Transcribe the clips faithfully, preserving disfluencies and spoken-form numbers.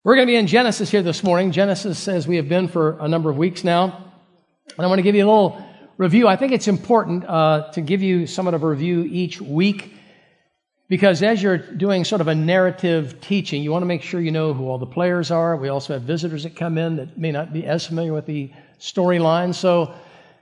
We're going to be in Genesis here this morning. Genesis, as we have been for a number of weeks now. And I want to give you a little review. I think it's important uh, to give you somewhat of a review each week, because as you're doing sort of a narrative teaching, you want to make sure you know who all the players are. We also have visitors that come in that may not be as familiar with the storyline. So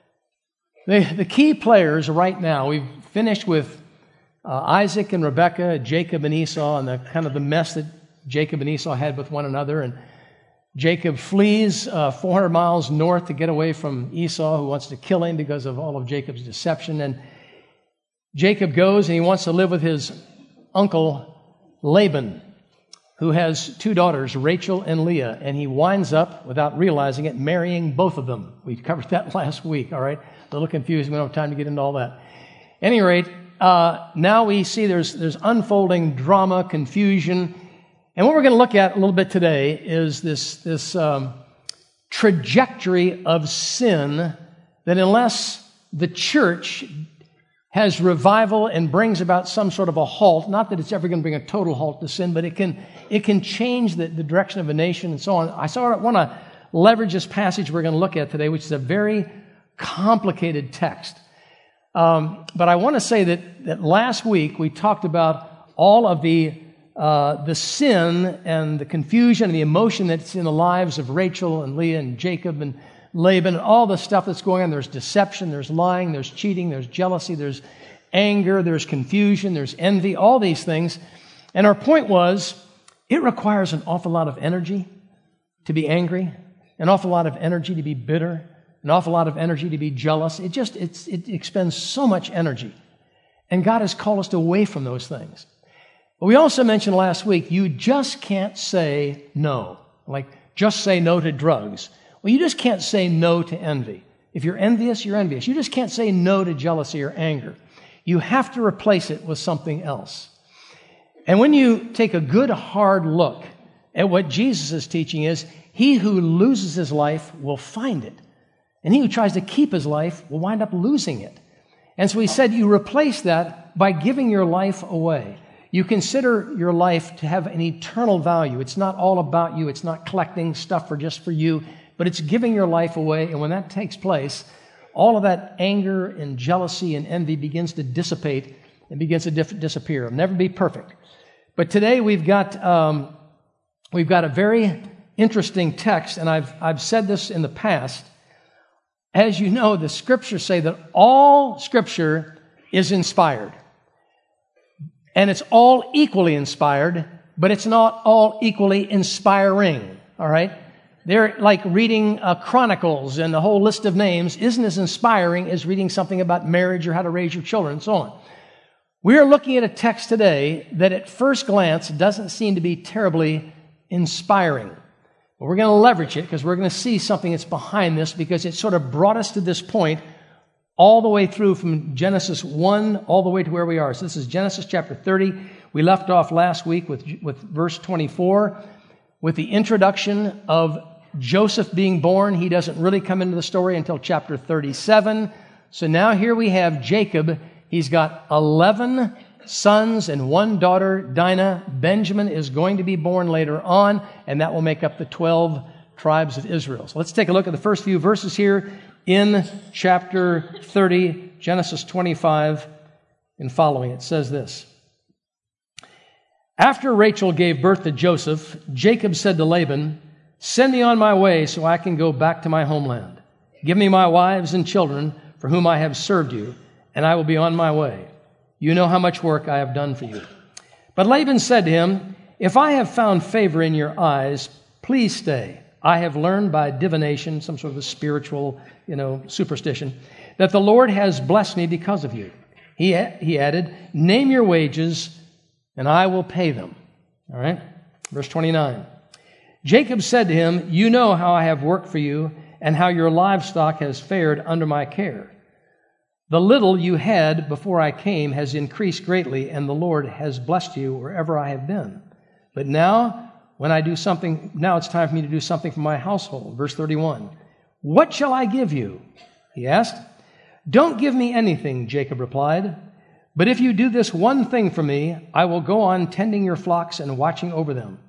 the, the key players right now, we've finished with uh, Isaac and Rebekah, Jacob and Esau, and the kind of the mess that Jacob and Esau had with one another. And Jacob flees uh, four hundred miles north to get away from Esau, who wants to kill him because of all of Jacob's deception. And Jacob goes and he wants to live with his uncle Laban, who has two daughters, Rachel and Leah. And he winds up, without realizing it, marrying both of them. We covered that last week, all right? A little confusing. We don't have time to get into all that. At any rate, uh, now we see there's there's unfolding drama, confusion. And what we're going to look at a little bit today is this, this um, trajectory of sin that unless the church has revival and brings about some sort of a halt, not that it's ever going to bring a total halt to sin, but it can it can change the, the direction of a nation and so on. I sort of want to leverage this passage we're going to look at today, which is a very complicated text. Um, but I want to say that, that last week we talked about all of the Uh, the sin and the confusion and the emotion that's in the lives of Rachel and Leah and Jacob and Laban and all the stuff that's going on. There's deception, there's lying, there's cheating, there's jealousy, there's anger, there's confusion, there's envy, all these things. And our point was, it requires an awful lot of energy to be angry, an awful lot of energy to be bitter, an awful lot of energy to be jealous. It just, it's, it expends so much energy. And God has called us away from those things. But we also mentioned last week, you just can't say no. Like, just say no to drugs. Well, you just can't say no to envy. If you're envious, you're envious. You just can't say no to jealousy or anger. You have to replace it with something else. And when you take a good, hard look at what Jesus is teaching is, he who loses his life will find it. And he who tries to keep his life will wind up losing it. And so he said you replace that by giving your life away. You consider your life to have an eternal value. It's not all about you. It's not collecting stuff for just for you, but it's giving your life away. And when that takes place, all of that anger and jealousy and envy begins to dissipate and begins to dif- disappear. It'll never be perfect. But today we've got um, we've got a very interesting text, and I've I've said this in the past. As you know, the Scriptures say that all Scripture is inspired. And it's all equally inspired, but it's not all equally inspiring, all right? They're like reading uh, Chronicles and the whole list of names isn't as inspiring as reading something about marriage or how to raise your children and so on. We're looking at a text today that at first glance doesn't seem to be terribly inspiring. But we're going to leverage it because we're going to see something that's behind this, because it sort of brought us to this point all the way through from Genesis one all the way to where we are. So this is Genesis chapter thirty. We left off last week with, with verse twenty-four, with the introduction of Joseph being born. He doesn't really come into the story until chapter thirty-seven. So now here we have Jacob. He's got eleven sons and one daughter, Dinah. Benjamin is going to be born later on, and that will make up the twelve tribes of Israel. So let's take a look at the first few verses here in chapter thirty, Genesis twenty-five and following. It says this: After Rachel gave birth to Joseph, Jacob said to Laban, "Send me on my way so I can go back to my homeland. Give me my wives and children for whom I have served you, and I will be on my way. You know how much work I have done for you." But Laban said to him, "If I have found favor in your eyes, please stay. I have learned by divination," some sort of a spiritual, you know, superstition, "that the Lord has blessed me because of you." He, he added, "Name your wages, and I will pay them." All right? Verse twenty-nine. Jacob said to him, "You know how I have worked for you, and how your livestock has fared under my care. The little you had before I came has increased greatly, and the Lord has blessed you wherever I have been. But now, when I do something, now it's time for me to do something for my household." Verse thirty-one. "What shall I give you?" he asked. "Don't give me anything," Jacob replied. "But if you do this one thing for me, I will go on tending your flocks and watching over them.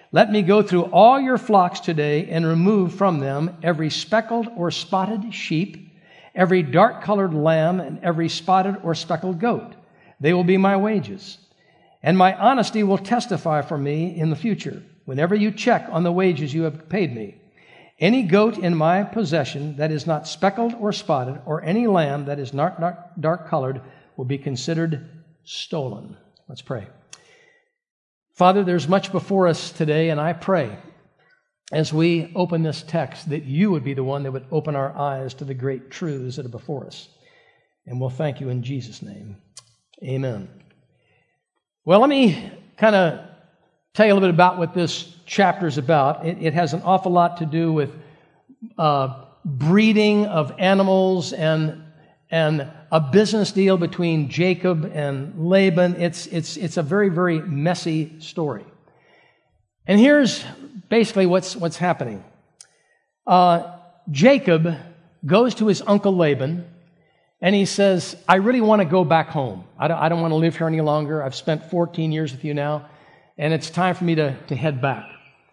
Let me go through all your flocks today and remove from them every speckled or spotted sheep, every dark-colored lamb, and every spotted or speckled goat. They will be my wages. And my honesty will testify for me in the future, whenever you check on the wages you have paid me. Any goat in my possession that is not speckled or spotted, or any lamb that is not dark-colored, will be considered stolen. Let's pray. Father, there's much before us today, and I pray as we open this text that you would be the one that would open our eyes to the great truths that are before us. And we'll thank you in Jesus' name. Amen. Well, let me kind of tell you a little bit about what this chapter is about. It, it has an awful lot to do with uh, breeding of animals and and a business deal between Jacob and Laban. It's it's it's a very, very messy story. And here's basically what's what's happening. Uh, Jacob goes to his uncle Laban, and he says, I really want to go back home. I don't, I don't want to live here any longer. I've spent fourteen years with you now, and it's time for me to, to head back.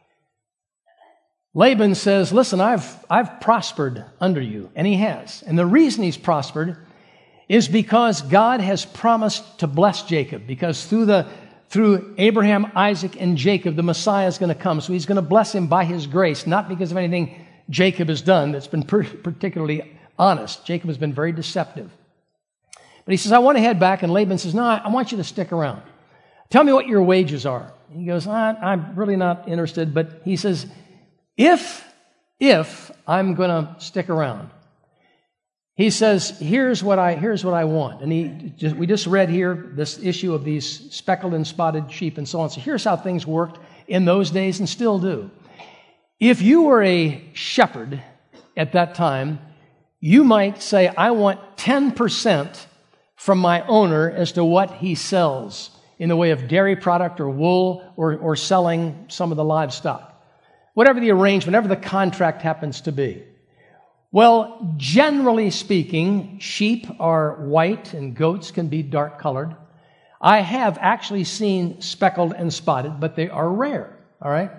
Laban says, listen, I've, I've prospered under you, and he has. And the reason he's prospered is because God has promised to bless Jacob, because through the through Abraham, Isaac, and Jacob, the Messiah is going to come. So he's going to bless him by his grace, not because of anything Jacob has done that's been particularly honest. Jacob has been very deceptive. But he says, I want to head back. And Laban says, no, I want you to stick around. Tell me what your wages are. He goes, I'm really not interested. But he says, if, if I'm going to stick around, he says, here's what I, here's what I want. And he just, we just read here this issue of these speckled and spotted sheep and so on. So here's how things worked in those days and still do. If you were a shepherd at that time, you might say, I want ten percent from my owner as to what he sells in the way of dairy product or wool or, or selling some of the livestock. Whatever the arrangement, whatever the contract happens to be. Well, generally speaking, sheep are white and goats can be dark colored. I have actually seen speckled and spotted, but they are rare, all right?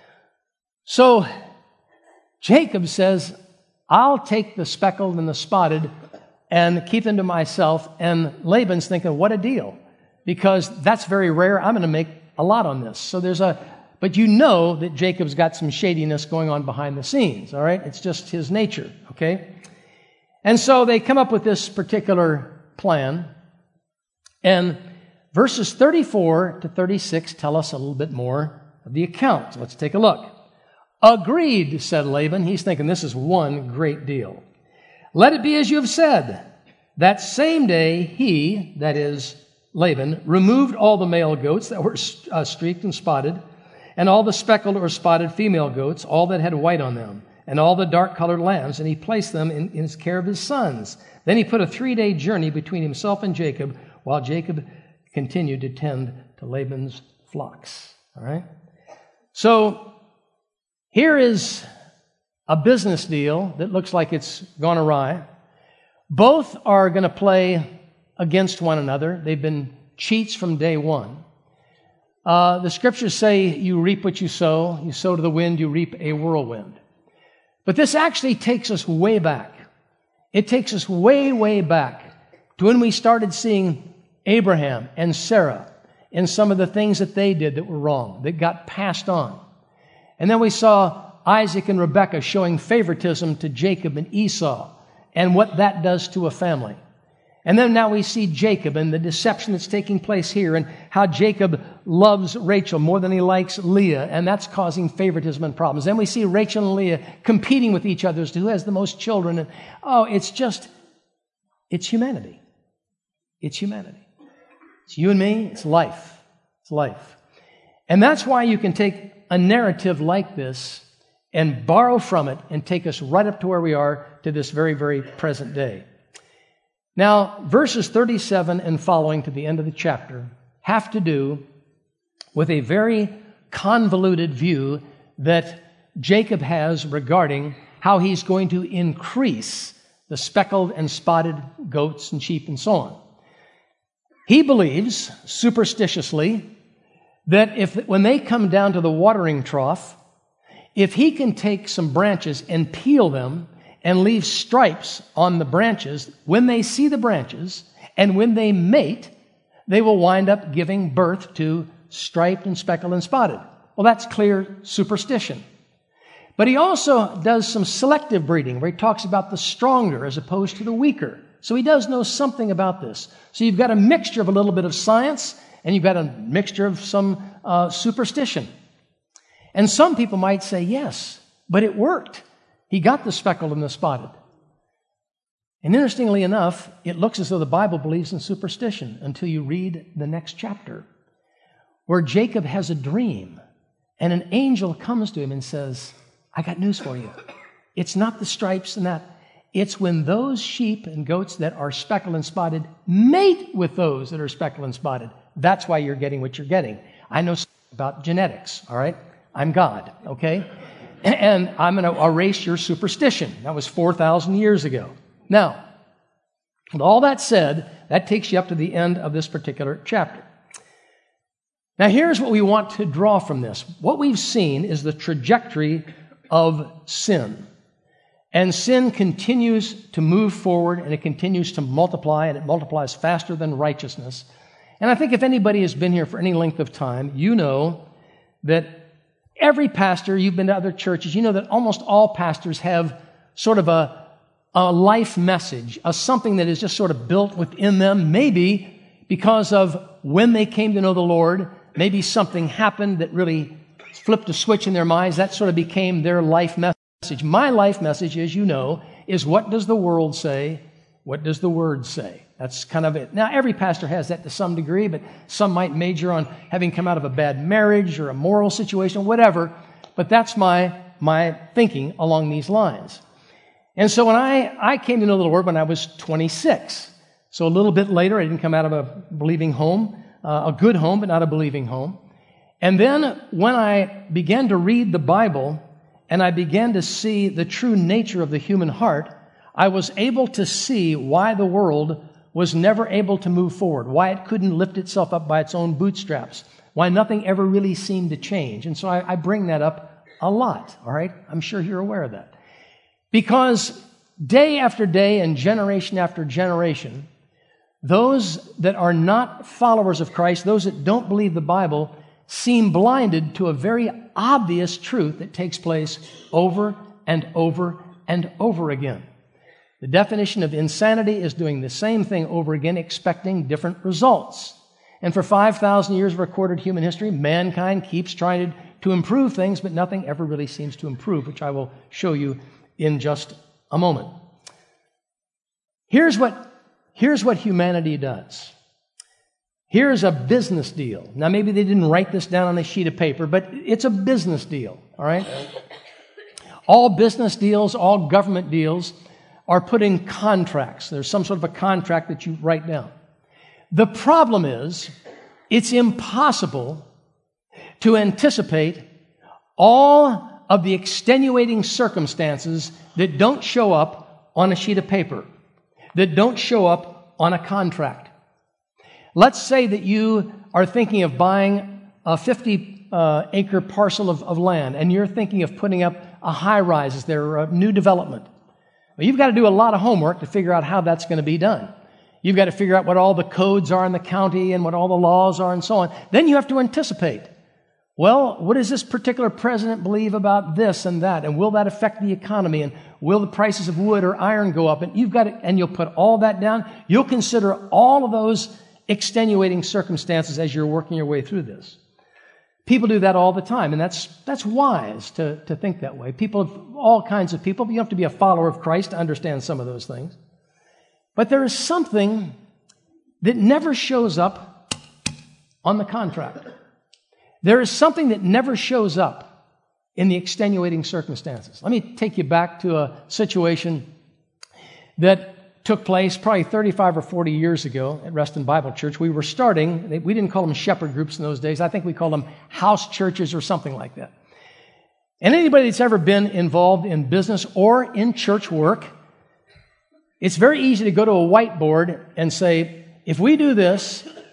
So Jacob says, I'll take the speckled and the spotted and keep them to myself. And Laban's thinking, what a deal, because that's very rare. I'm going to make a lot on this. So there's a, but you know that Jacob's got some shadiness going on behind the scenes, all right? It's just his nature, okay? And so they come up with this particular plan. And verses thirty-four to thirty-six tell us a little bit more of the account. Let's take a look. Agreed, said Laban. He's thinking this is one great deal. Let it be as you have said. That same day he, that is Laban, removed all the male goats that were uh, streaked and spotted, and all the speckled or spotted female goats, all that had white on them, and all the dark-colored lambs, and he placed them in, in his care of his sons. Then he put a three-day journey between himself and Jacob, while Jacob continued to tend to Laban's flocks. All right? So here is a business deal that looks like it's gone awry. Both are going to play against one another. They've been cheats from day one. Uh, the scriptures say you reap what you sow. You sow to the wind, you reap a whirlwind. But this actually takes us way back. It takes us way, way back to when we started seeing Abraham and Sarah and some of the things that they did that were wrong, that got passed on. And then we saw Isaac and Rebekah showing favoritism to Jacob and Esau and what that does to a family. And then now we see Jacob and the deception that's taking place here and how Jacob loves Rachel more than he likes Leah, and that's causing favoritism and problems. Then we see Rachel and Leah competing with each other as to who has the most children. And oh, it's just, it's humanity. It's humanity. It's you and me. It's life. It's life. And that's why you can take a narrative like this and borrow from it and take us right up to where we are to this very, very present day. Now, verses thirty-seven and following to the end of the chapter have to do with a very convoluted view that Jacob has regarding how he's going to increase the speckled and spotted goats and sheep and so on. He believes, superstitiously, that if when they come down to the watering trough, if he can take some branches and peel them and leave stripes on the branches, when they see the branches and when they mate, they will wind up giving birth to striped and speckled and spotted. Well, that's clear superstition. But he also does some selective breeding where he talks about the stronger as opposed to the weaker. So he does know something about this. So you've got a mixture of a little bit of science and you've got a mixture of some uh, superstition. And some people might say, yes, but it worked. He got the speckled and the spotted. And interestingly enough, it looks as though the Bible believes in superstition until you read the next chapter, where Jacob has a dream, and an angel comes to him and says, I got news for you. It's not the stripes and that. It's when those sheep and goats that are speckled and spotted mate with those that are speckled and spotted. That's why you're getting what you're getting. I know about genetics, all right? I'm God, okay? And I'm going to erase your superstition. That was four thousand years ago. Now, with all that said, that takes you up to the end of this particular chapter. Now, here's what we want to draw from this. What we've seen is the trajectory of sin. And sin continues to move forward, and it continues to multiply, and it multiplies faster than righteousness. And I think if anybody has been here for any length of time, you know that every pastor, you've been to other churches, you know that almost all pastors have sort of a, a life message, a something that is just sort of built within them, maybe because of when they came to know the Lord, maybe something happened that really flipped a switch in their minds. That sort of became their life message. My life message, as you know, is what does the world say? What does the Word say? That's kind of it. Now, every pastor has that to some degree, but some might major on having come out of a bad marriage or a moral situation, whatever. But that's my, my thinking along these lines. And so when I, I came to know the Lord when I was twenty-six. So a little bit later, I didn't come out of a believing home, uh, a good home, but not a believing home. And then when I began to read the Bible and I began to see the true nature of the human heart, I was able to see why the world was never able to move forward, why it couldn't lift itself up by its own bootstraps, why nothing ever really seemed to change. And so I, I bring that up a lot, all right? I'm sure you're aware of that. Because day after day and generation after generation, those that are not followers of Christ, those that don't believe the Bible, seem blinded to a very obvious truth that takes place over and over and over again. The definition of insanity is doing the same thing over again, expecting different results. And for five thousand years of recorded human history, mankind keeps trying to, to improve things, but nothing ever really seems to improve, which I will show you in just a moment. Here's what, here's what humanity does. Here's a business deal. Now, maybe they didn't write this down on a sheet of paper, but it's a business deal, all right? All business deals, all government deals are put in contracts. There's some sort of a contract that you write down. The problem is, it's impossible to anticipate all of the extenuating circumstances that don't show up on a sheet of paper, that don't show up on a contract. Let's say that you are thinking of buying a fifty acre parcel of, of land, and you're thinking of putting up a high-rise as their uh, new development. Well, you've got to do a lot of homework to figure out how that's going to be done. You've got to figure out what all the codes are in the county and what all the laws are and so on. Then you have to anticipate. Well, what does this particular president believe about this and that? And will that affect the economy? And will the prices of wood or iron go up? And you've got to, and you'll put all that down. You'll consider all of those extenuating circumstances as you're working your way through this. People do that all the time, and that's that's wise to, to think that way. People, all kinds of people, but you don't have to be a follower of Christ to understand some of those things. But there is something that never shows up on the contract. There is something that never shows up in the extenuating circumstances. Let me take you back to a situation that took place probably thirty-five or forty years ago at Reston Bible Church. We were starting, we didn't call them shepherd groups in those days. I think we called them house churches or something like that. And anybody that's ever been involved in business or in church work, it's very easy to go to a whiteboard and say, if we do this,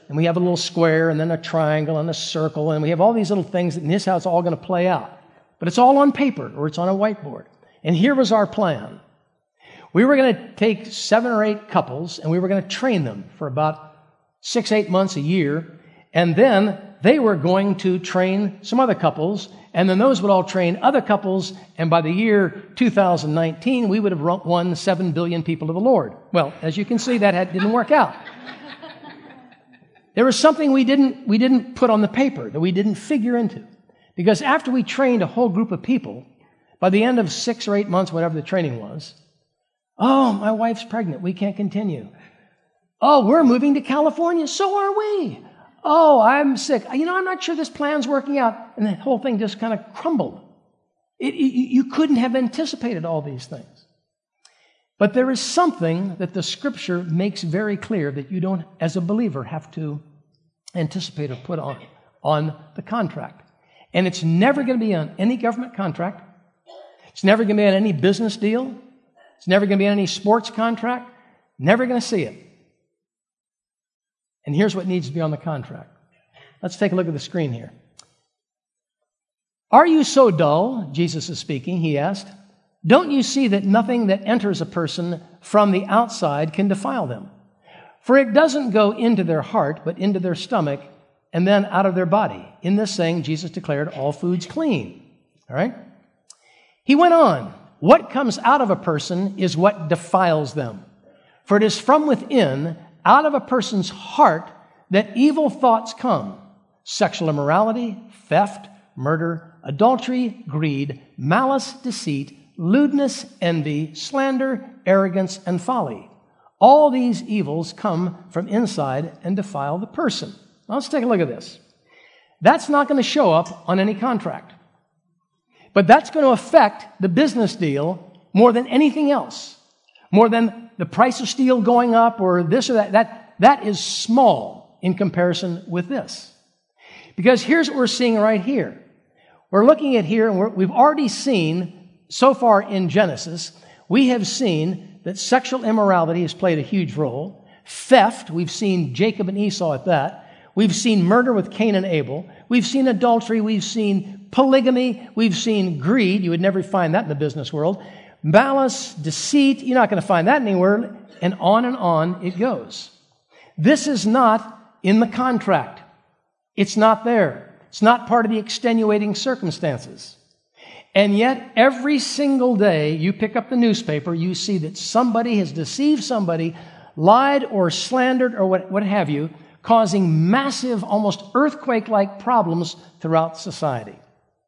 and we have a little square and then a triangle and a circle, and we have all these little things, and this is how it's all going to play out. But it's all on paper or it's on a whiteboard. And here was our plan. We were going to take seven or eight couples, and we were going to train them for about six, eight months, a year, and then they were going to train some other couples, and then those would all train other couples, and by the year two thousand nineteen, we would have won seven billion people to the Lord. Well, as you can see, that had, didn't work out. There was something we didn't, we didn't put on the paper, that we didn't figure into. Because after we trained a whole group of people, by the end of six or eight months, whatever the training was, oh, my wife's pregnant, we can't continue. Oh, we're moving to California, so are we. Oh, I'm sick. You know, I'm not sure this plan's working out. And the whole thing just kind of crumbled. It, it, you couldn't have anticipated all these things. But there is something that the Scripture makes very clear that you don't, as a believer, have to anticipate or put on, on the contract. And it's never going to be on any government contract. It's never going to be on any business deal. It's never going to be on any sports contract. Never going to see it. And here's what needs to be on the contract. Let's take a look at the screen here. Are you so dull? Jesus is speaking, he asked. Don't you see that nothing that enters a person from the outside can defile them? For it doesn't go into their heart, but into their stomach, and then out of their body. In this saying, Jesus declared all foods clean. All right? He went on, what comes out of a person is what defiles them. For it is from within, out of a person's heart, that evil thoughts come. Sexual immorality, theft, murder, adultery, greed, malice, deceit, lewdness, envy, slander, arrogance, and folly. All these evils come from inside and defile the person. Now let's take a look at this. That's not going to show up on any contract. But that's going to affect the business deal more than anything else. More than the price of steel going up or this or that. That, that is small in comparison with this. Because here's what we're seeing right here. We're looking at here, and we're, we've already seen, so far in Genesis, we have seen that sexual immorality has played a huge role. Theft, we've seen Jacob and Esau at that. We've seen murder with Cain and Abel. We've seen adultery. We've seen polygamy. We've seen greed. You would never find that in the business world. Malice, deceit. You're not going to find that anywhere. And on and on it goes. This is not in the contract. It's not there. It's not part of the extenuating circumstances. And yet, every single day you pick up the newspaper, you see that somebody has deceived somebody, lied or slandered or what, what have you, causing massive, almost earthquake-like problems throughout society.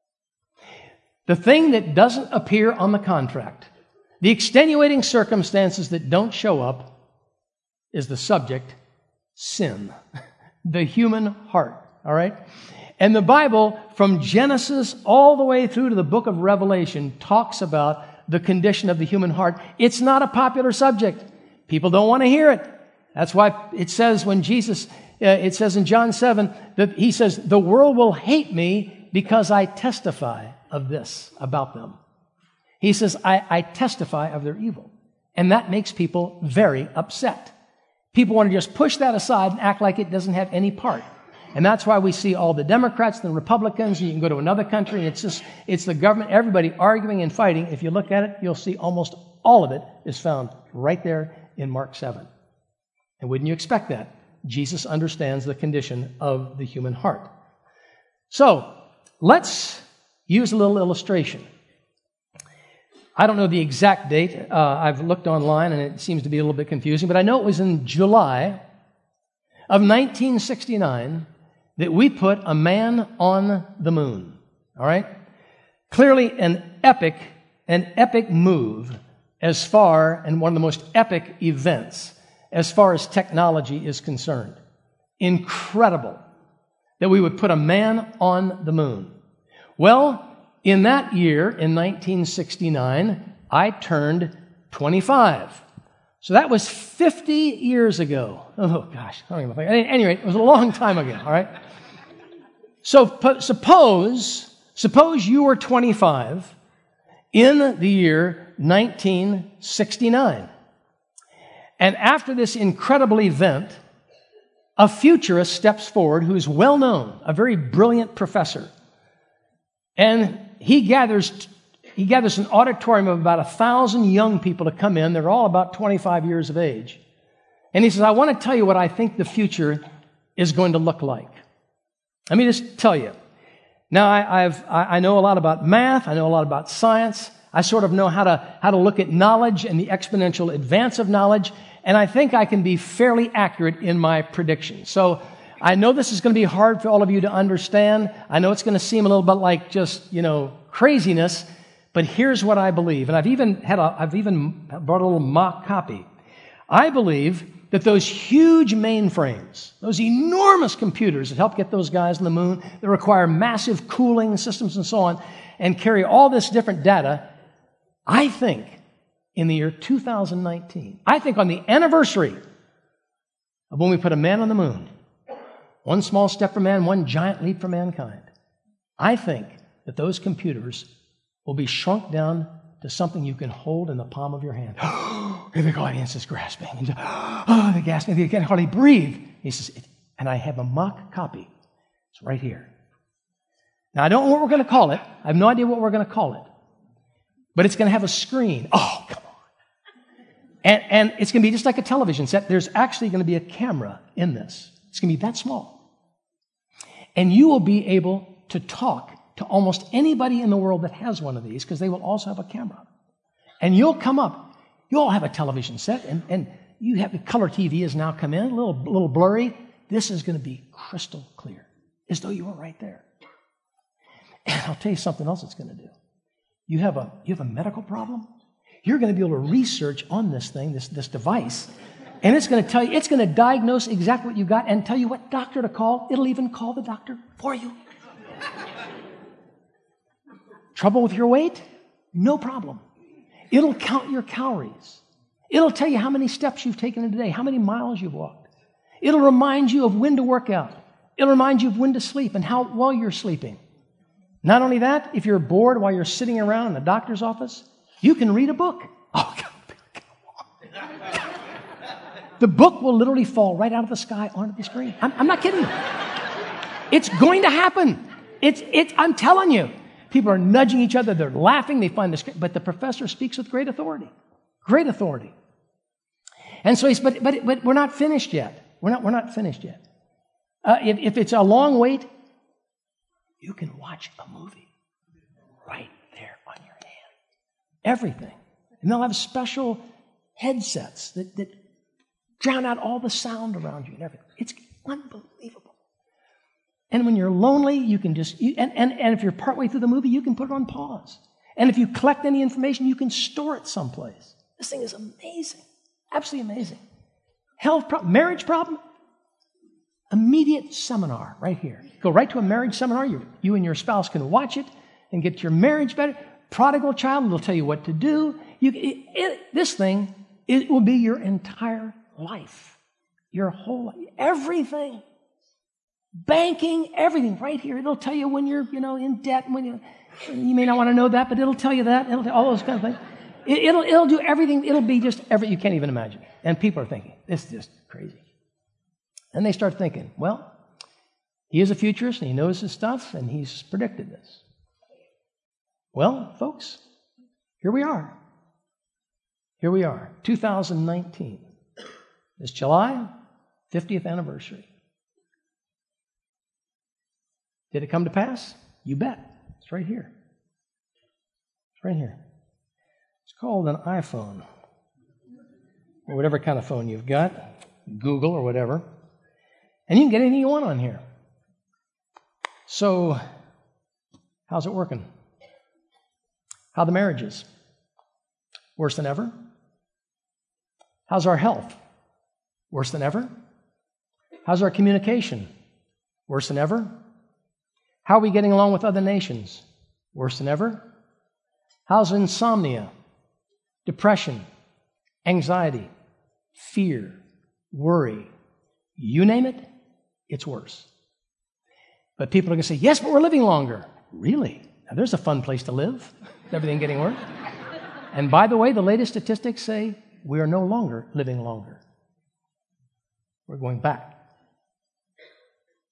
The thing that doesn't appear on the contract, the extenuating circumstances that don't show up, is the subject, sin, the human heart, all right? And the Bible, from Genesis all the way through to the book of Revelation, talks about the condition of the human heart. It's not a popular subject. People don't want to hear it. That's why it says when Jesus, uh, it says in John seven, that he says, the world will hate me because I testify of this about them. He says, I, I testify of their evil. And that makes people very upset. People want to just push that aside and act like it doesn't have any part. And that's why we see all the Democrats and the Republicans, and you can go to another country, and it's just, it's the government, everybody arguing and fighting. If you look at it, you'll see almost all of it is found right there in Mark seven. And wouldn't you expect that? Jesus understands the condition of the human heart. So, let's use a little illustration. I don't know the exact date. Uh, I've looked online, and it seems to be a little bit confusing, but I know it was in July of nineteen sixty-nine that we put a man on the moon. All right? Clearly an epic, an epic move as far, and one of the most epic events as far as technology is concerned. Incredible that we would put a man on the moon. Well, in that year, in nineteen sixty-nine, I turned twenty-five. So that was fifty years ago. Oh, gosh. I don't even think. At any rate, it was a long time ago, all right? So po- suppose, suppose you were twenty-five in the year nineteen sixty-nine. And after this incredible event, a futurist steps forward who is well known, a very brilliant professor. And he gathers he gathers an auditorium of about a thousand young people to come in. They're all about twenty-five years of age. And he says, I want to tell you what I think the future is going to look like. Let me just tell you. Now, I, I've, I know a lot about math. I know a lot about science. I sort of know how to, how to look at knowledge and the exponential advance of knowledge. And I think I can be fairly accurate in my predictions. So I know this is going to be hard for all of you to understand. I know it's going to seem a little bit like just, you know, craziness. But here's what I believe. And I've even had a, I've even brought a little mock copy. I believe that those huge mainframes, those enormous computers that help get those guys on the moon, that require massive cooling systems and so on, and carry all this different data, I think in the year two thousand nineteen, I think on the anniversary of when we put a man on the moon, one small step for man, one giant leap for mankind, I think that those computers will be shrunk down to something you can hold in the palm of your hand. Here the audience is grasping. And, oh, they're gasping. They can't hardly breathe. He says, and I have a mock copy. It's right here. Now, I don't know what we're going to call it. I have no idea what we're going to call it. But it's going to have a screen. Oh, come on. And, and it's going to be just like a television set. There's actually going to be a camera in this. It's going to be that small. And you will be able to talk to almost anybody in the world that has one of these, because they will also have a camera. And you'll come up. You all have a television set, and, and you have the color T V has now come in, a little, a little blurry. This is going to be crystal clear, as though you were right there. And I'll tell you something else it's going to do. You have a, you have a medical problem? You're going to be able to research on this thing, this, this device, and it's going to tell you, it's going to diagnose exactly what you got and tell you what doctor to call. It'll even call the doctor for you. Trouble with your weight? No problem. It'll count your calories. It'll tell you how many steps you've taken in a day, how many miles you've walked. It'll remind you of when to work out. It'll remind you of when to sleep and how well you're sleeping. Not only that, if you're bored while you're sitting around in the doctor's office, you can read a book. Oh, come on. The book will literally fall right out of the sky onto the screen. I'm, I'm not kidding. It's going to happen. It's, it's, I'm telling you. People are nudging each other. They're laughing. They find this, but the professor speaks with great authority. Great authority. And so he's, but, but, but we're not finished yet. We're not, we're not finished yet. Uh, if, if it's a long wait, you can watch a movie right there on your hand. Everything. And they'll have special headsets that, that drown out all the sound around you and everything. It's unbelievable. And when you're lonely, you can just, you, and, and, and if you're partway through the movie, you can put it on pause. And if you collect any information, you can store it someplace. This thing is amazing. Absolutely amazing. Health problem, marriage problem, immediate seminar right here. Go right to a marriage seminar. You, you and your spouse can watch it and get your marriage better. Prodigal child, it'll tell you what to do. You, it, it, this thing, it will be your entire life. Your whole life. Everything. Banking, everything right here. It'll tell you when you're, you know, in debt. When you, you may not want to know that, but it'll tell you that. It'll tell all those kind of things. It, it'll, it'll do everything. It'll be just every, you can't even imagine. And people are thinking, this is just crazy. And they start thinking, well, he is a futurist and he knows his stuff and he's predicted this. Well, folks, here we are. Here we are, two thousand nineteen. This July, fiftieth anniversary. Did it come to pass? You bet. It's right here. It's right here. It's called an iPhone, or whatever kind of phone you've got, Google or whatever. And you can get anything you want on here. So, how's it working? How are the marriages? Worse than ever? How's our health? Worse than ever? How's our communication? Worse than ever? How are we getting along with other nations? Worse than ever? How's insomnia, depression, anxiety, fear, worry? You name it, it's worse. But people are going to say, yes, but we're living longer. Really? Now, there's a fun place to live. Everything getting worse. And by the way, the latest statistics say we are no longer living longer. We're going back.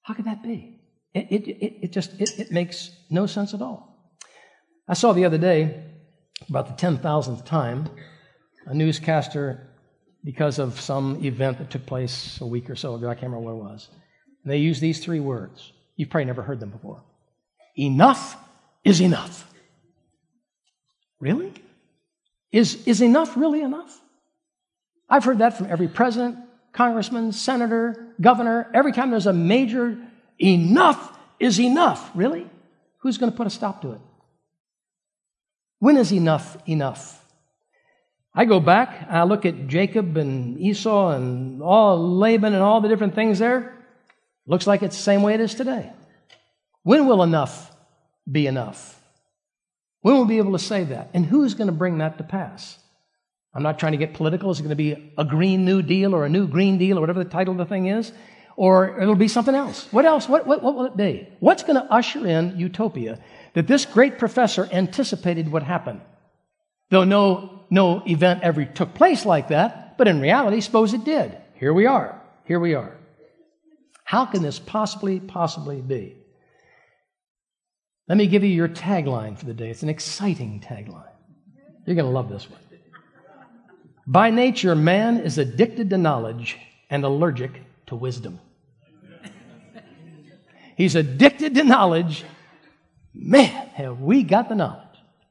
How could that be? It, it, it, it just, it, it makes no sense at all. I saw the other day, about the ten thousandth time, a newscaster, because of some event that took place a week or so ago, I can't remember what it was, and they used these three words. You've probably never heard them before. Enough is enough. Really? Is, is enough really enough? I've heard that from every president, congressman, senator, governor. Every time there's a major, enough is enough. Really? Who's going to put a stop to it? When is enough enough? I go back, I look at Jacob and Esau and all Laban and all the different things there. Looks like it's the same way it is today. When will enough be enough? When will we be able to say that? And who's going to bring that to pass? I'm not trying to get political. Is it going to be a Green New Deal or a New Green Deal or whatever the title of the thing is? Or it'll be something else. What else? What, what, what will it be? What's going to usher in utopia that this great professor anticipated would happen? Though no, no event ever took place like that, but in reality, suppose it did. Here we are. Here we are. How can this possibly, possibly be? Let me give you your tagline for the day. It's an exciting tagline. You're going to love this one. By nature, man is addicted to knowledge and allergic to wisdom. He's addicted to knowledge. Man, have we got the knowledge.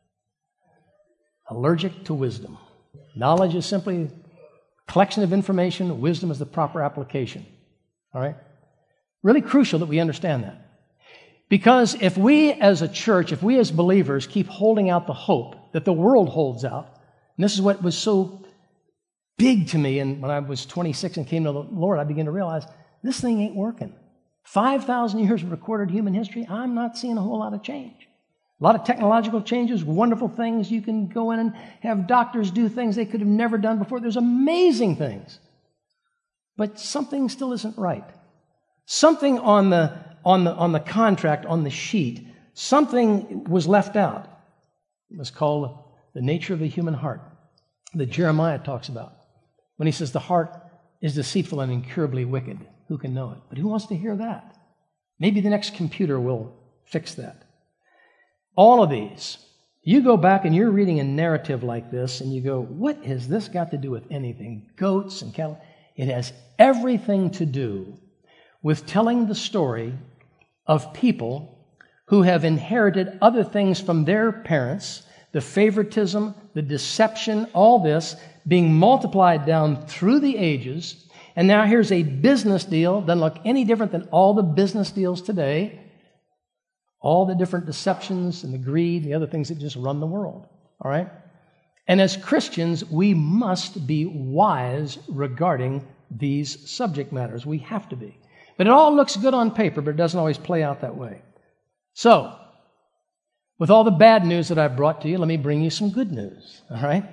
Allergic to wisdom. Knowledge is simply a collection of information. Wisdom is the proper application. All right? Really crucial that we understand that. Because if we as a church, if we as believers keep holding out the hope that the world holds out, and this is what was so big to me, and when I was twenty-six and came to the Lord, I began to realize this thing ain't working. five thousand years of recorded human history, I'm not seeing a whole lot of change. A lot of technological changes, wonderful things. You can go in and have doctors do things they could have never done before. There's amazing things. But something still isn't right. Something on the on the on the contract, on the sheet, something was left out. It was called the nature of the human heart that Jeremiah talks about. When he says the heart is deceitful and incurably wicked. Who can know it? But who wants to hear that? Maybe the next computer will fix that. All of these, you go back and you're reading a narrative like this and you go, what has this got to do with anything? Goats and cattle? It has everything to do with telling the story of people who have inherited other things from their parents, the favoritism, the deception, all this being multiplied down through the ages. And now here's a business deal, doesn't look any different than all the business deals today, all the different deceptions and the greed and the other things that just run the world, all right? And as Christians, we must be wise regarding these subject matters. We have to be. But it all looks good on paper, but it doesn't always play out that way. So, with all the bad news that I've brought to you, let me bring you some good news, all right?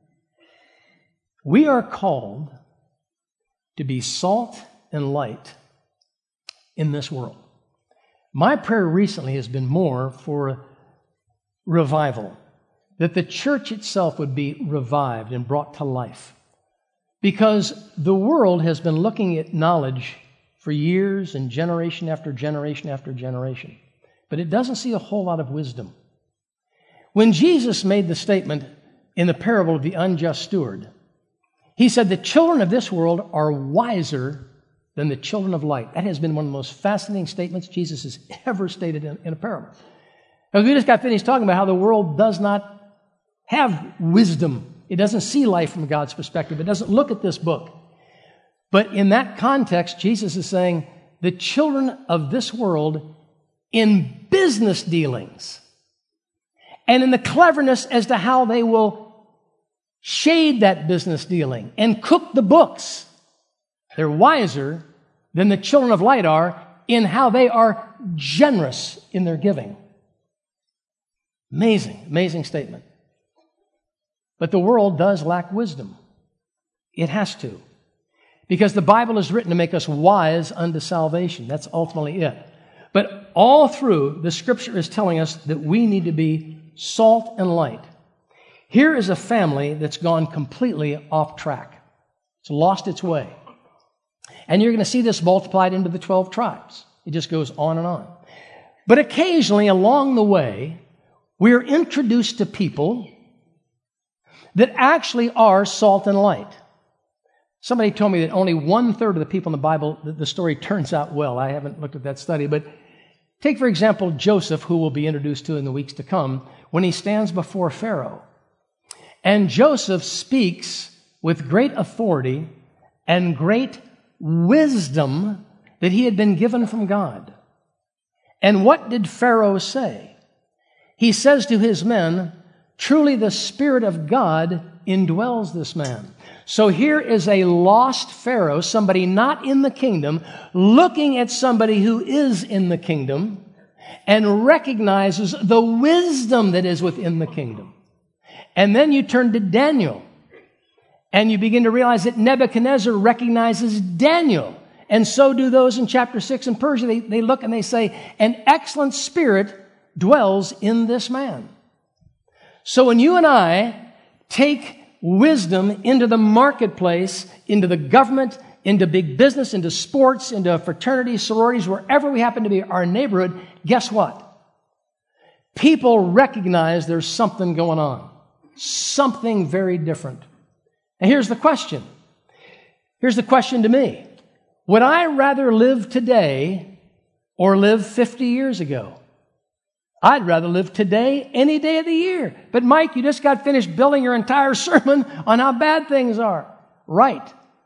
We are called to be salt and light in this world. My prayer recently has been more for revival, that the church itself would be revived and brought to life. Because the world has been looking at knowledge for years and generation after generation after generation, but it doesn't see a whole lot of wisdom. When Jesus made the statement in the parable of the unjust steward, he said the children of this world are wiser than the children of light. That has been one of the most fascinating statements Jesus has ever stated in, in a parable. Because we just got finished talking about how the world does not have wisdom. It doesn't see life from God's perspective. It doesn't look at this book. But in that context, Jesus is saying the children of this world in business dealings and in the cleverness as to how they will shade that business dealing and cook the books, they're wiser than the children of light are in how they are generous in their giving. Amazing, amazing statement. But the world does lack wisdom. It has to. Because the Bible is written to make us wise unto salvation. That's ultimately it. But all through, the Scripture is telling us that we need to be salt and light. Here is a family that's gone completely off track. It's lost its way. And you're going to see this multiplied into the twelve tribes. It just goes on and on. But occasionally along the way, we're introduced to people that actually are salt and light. Somebody told me that only one-third of the people in the Bible, the story turns out well. I haven't looked at that study, but take, for example, Joseph, who we'll be introduced to in the weeks to come, when he stands before Pharaoh. And Joseph speaks with great authority and great wisdom that he had been given from God. And what did Pharaoh say? He says to his men, "Truly the Spirit of God indwells this man." So here is a lost Pharaoh, somebody not in the kingdom, looking at somebody who is in the kingdom and recognizes the wisdom that is within the kingdom. And then you turn to Daniel, and you begin to realize that Nebuchadnezzar recognizes Daniel. And so do those in chapter six in Persia. They, they look and they say, an excellent spirit dwells in this man. So when you and I take wisdom into the marketplace, into the government, into big business, into sports, into fraternities, sororities, wherever we happen to be, our neighborhood, guess what? People recognize there's something going on. Something very different. And here's the question. Here's the question to me. Would I rather live today or live fifty years ago? I'd rather live today any day of the year. But Mike, you just got finished building your entire sermon on how bad things are. Right.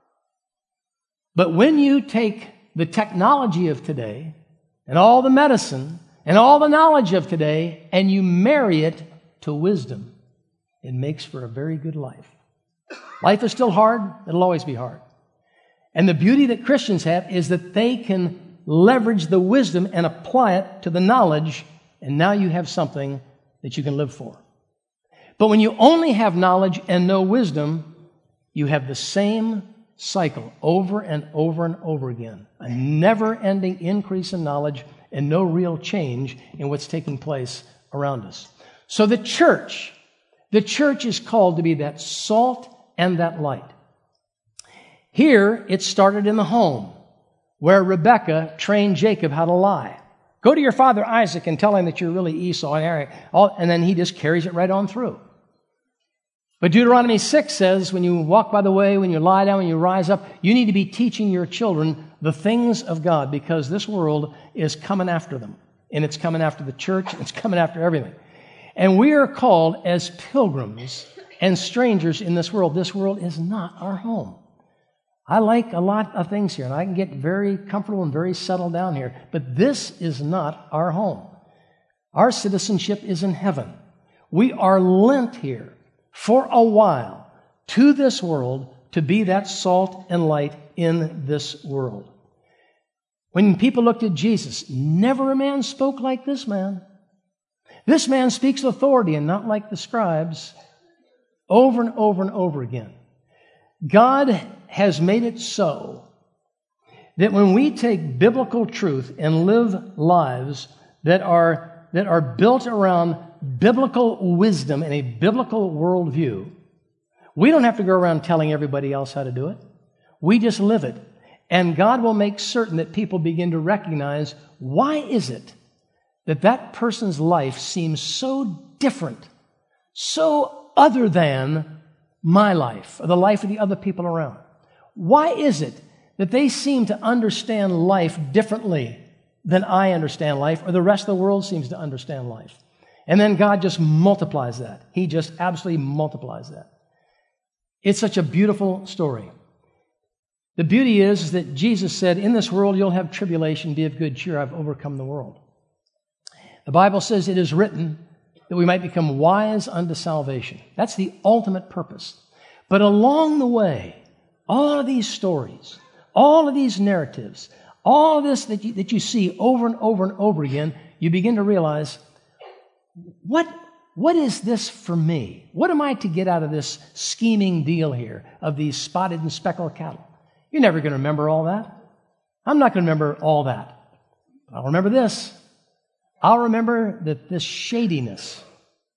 But when you take the technology of today and all the medicine and all the knowledge of today and you marry it to wisdom, it makes for a very good life. Life is still hard. It'll always be hard. And the beauty that Christians have is that they can leverage the wisdom and apply it to the knowledge, and now you have something that you can live for. But when you only have knowledge and no wisdom, you have the same cycle over and over and over again. A never-ending increase in knowledge and no real change in what's taking place around us. So the church, the church is called to be that salt and that light. Here, it started in the home, where Rebekah trained Jacob how to lie. Go to your father Isaac and tell him that you're really Esau and Eric, and then he just carries it right on through. But Deuteronomy six says, when you walk by the way, when you lie down, when you rise up, you need to be teaching your children the things of God, because this world is coming after them. And it's coming after the church, and it's coming after everything. And we are called as pilgrims and strangers in this world. This world is not our home. I like a lot of things here, and I can get very comfortable and very settled down here. But this is not our home. Our citizenship is in heaven. We are lent here for a while to this world to be that salt and light in this world. When people looked at Jesus, never a man spoke like this man. This man speaks with authority and not like the scribes, over and over and over again. God has made it so that when we take biblical truth and live lives that are, that are built around biblical wisdom and a biblical worldview, we don't have to go around telling everybody else how to do it. We just live it. And God will make certain that people begin to recognize, why is it that that person's life seems so different, so other than my life, or the life of the other people around? Why is it that they seem to understand life differently than I understand life, or the rest of the world seems to understand life? And then God just multiplies that. He just absolutely multiplies that. It's such a beautiful story. The beauty is that Jesus said, in this world you'll have tribulation, be of good cheer, I've overcome the world. The Bible says it is written that we might become wise unto salvation. That's the ultimate purpose. But along the way, all of these stories, all of these narratives, all of this that you, that you see over and over and over again, you begin to realize, what, what is this for me? What am I to get out of this scheming deal here of these spotted and speckled cattle? You're never going to remember all that. I'm not going to remember all that. I'll remember this. I'll remember that this shadiness,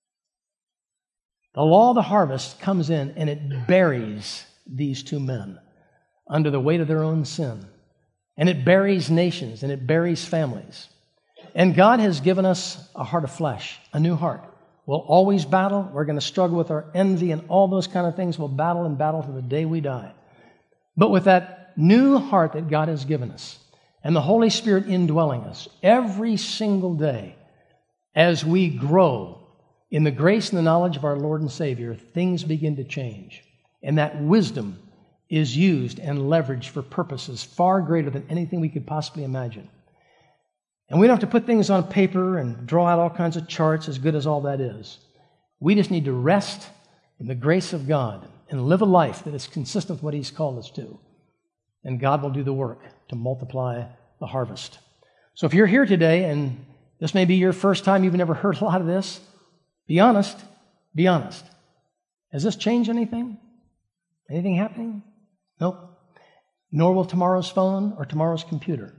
the law of the harvest comes in and it buries these two men under the weight of their own sin. and it buries nations, and it buries families. And God has given us a heart of flesh, a new heart. We'll always battle. We're going to struggle with our envy and all those kind of things. We'll battle and battle to the day we die. But with that new heart that God has given us, and the Holy Spirit indwelling us, every single day, as we grow in the grace and the knowledge of our Lord and Savior, things begin to change. And that wisdom is used and leveraged for purposes far greater than anything we could possibly imagine. And we don't have to put things on paper and draw out all kinds of charts, as good as all that is. We just need to rest in the grace of God and live a life that is consistent with what He's called us to. And God will do the work to multiply the harvest. So if you're here today and this may be your first time, you've never heard a lot of this, be honest, be honest. Has this changed anything? Anything happening? Nope. Nor will tomorrow's phone or tomorrow's computer.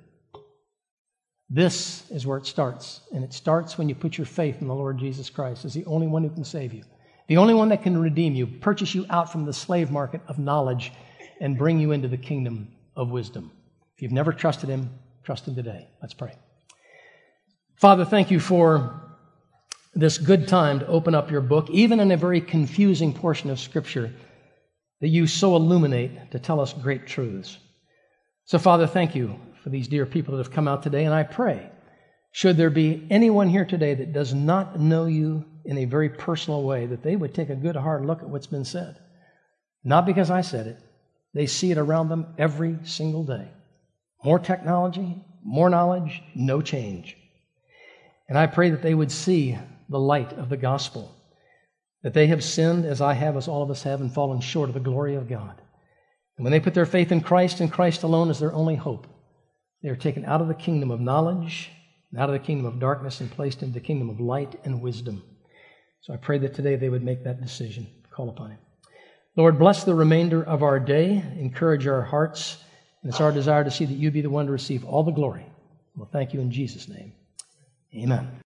This is where it starts, and it starts when you put your faith in the Lord Jesus Christ as the only one who can save you, the only one that can redeem you, purchase you out from the slave market of knowledge, and bring you into the kingdom of wisdom. If you've never trusted Him, trust Him today. Let's pray. Father, thank you for this good time to open up your book, even in a very confusing portion of Scripture that you so illuminate to tell us great truths. So, Father, thank you for these dear people that have come out today, and I pray, should there be anyone here today that does not know you in a very personal way, that they would take a good hard look at what's been said. Not because I said it. They see it around them every single day. More technology, more knowledge, no change. And I pray that they would see the light of the gospel, that they have sinned as I have, as all of us have, and fallen short of the glory of God. And when they put their faith in Christ and Christ alone as their only hope, they are taken out of the kingdom of knowledge and out of the kingdom of darkness and placed into the kingdom of light and wisdom. So I pray that today they would make that decision. Call upon Him. Lord, bless the remainder of our day. Encourage our hearts. And it's our desire to see that you be the one to receive all the glory. We'll thank you in Jesus' name. Amen.